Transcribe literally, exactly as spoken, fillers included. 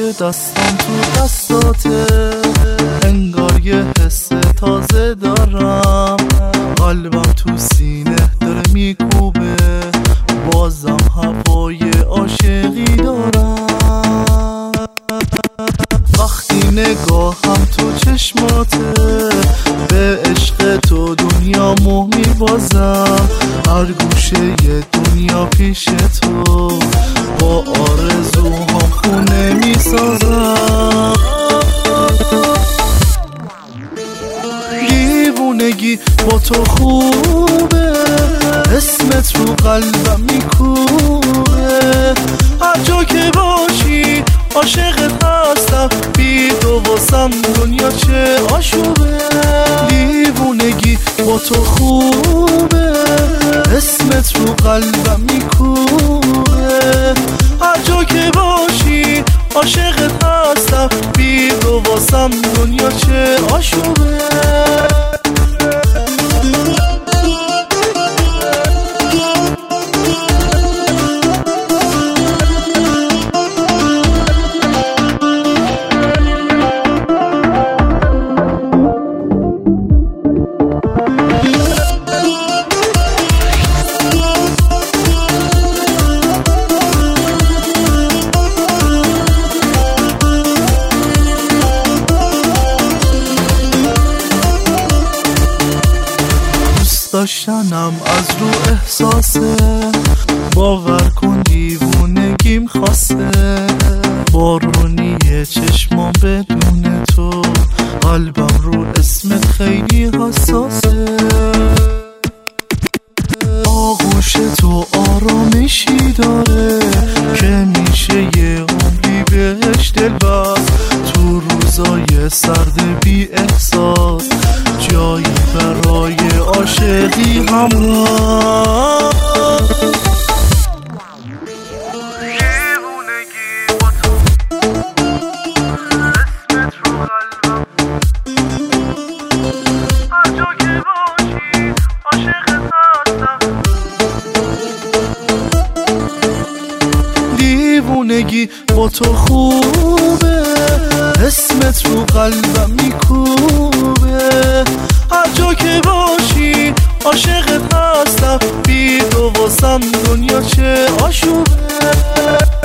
که دستم تو دستاته، انگار یه حس تازه دارم، قلبم تو سینه داره میکوبه، بازم هوای عاشقی دارم. وقتی نگاهم تو چشماته، به عشق تو دنیا مو میبازم، هر گوشه ی دنیا پیش تو، با آرزوهام خونه میسازم. دیوونگی با تو خوبه، اسمت رو قلبم میکوبه، هر جا که باشی عاشقت هستم، بی تو واسم دنیا چه آشوبه. دیوونگی با تو خوبه، اسمت رو قلبم میکوبه، هر جا که باشی عاشقت هستم، بی تو واسم دنیا چه آشوبه. داشتنم از رو احساسه، باور کن دیوونگیم خاصه، بارونی چشمام بدون تو، قلبم رو اسمت خیلی حساسه. آغوش تو آرامشی داره که میشه یه عمری بهش دل بست، تو روزای سرد بی احساس جایی برای عاشقی همراه. دیوونگی با تو، اسمت رو قلبم، هر جا که باشی عاشقت هستم. دیوونگی با تو خوبه، اسمت رو قلبم میکوبه، هر جا که باشی عاشقت هستم، بی تو واسم دنیا چه آشوبه.